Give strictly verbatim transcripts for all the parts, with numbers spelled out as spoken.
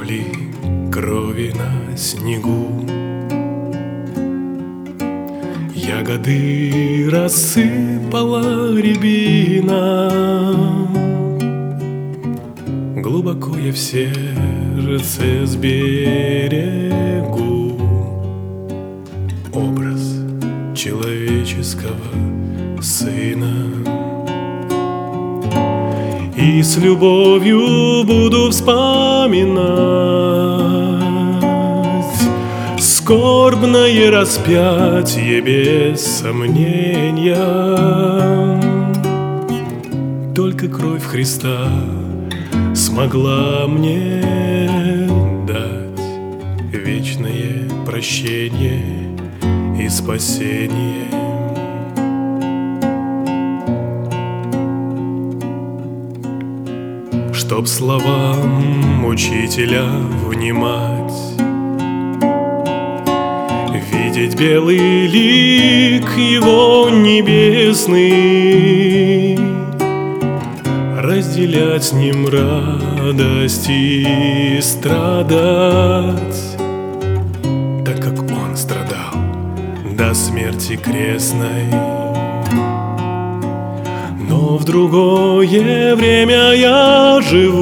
Капли крови на снегу, ягоды рассыпала рябина. Глубоко я в сердце сберегу образ человеческого сына, и с любовью буду вспоминать скорбное распятие без сомнения. Только кровь Христа смогла мне дать вечное прощение и спасение. Чтоб словам учителя внимать, видеть белый лик его небесный, разделять с ним радость и страдать, так как он страдал до смерти крестной. Но в другое время я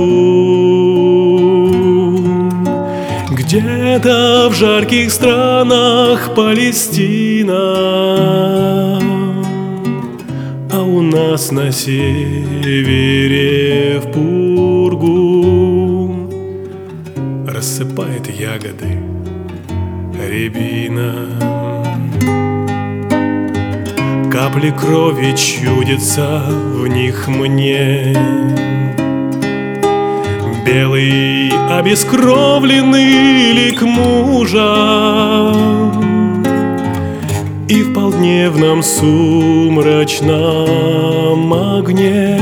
живу где-то в жарких странах Палестина, а у нас на севере в пургу рассыпает ягоды рябина. Капли крови чудятся в них мне, белый обескровленный лик мужа, и в полдневном сумрачном огне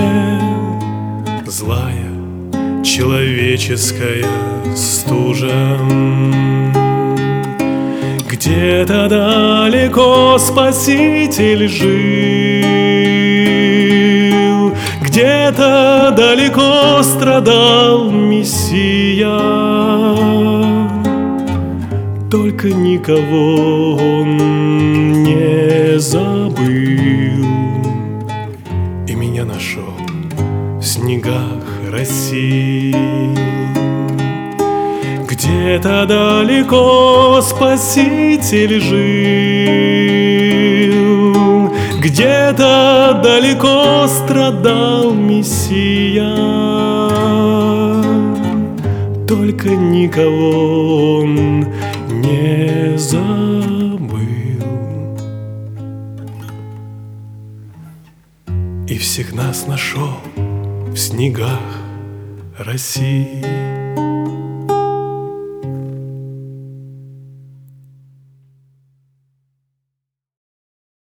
злая человеческая стужа. Где-то далеко Спаситель жил, где-то далеко страдал Мессия, только никого он не забыл и меня нашел в снегах России. Где-то далеко Спаситель жил, где-то далеко страдал Мессия, только никого он не забыл. И всех нас нашел в снегах России.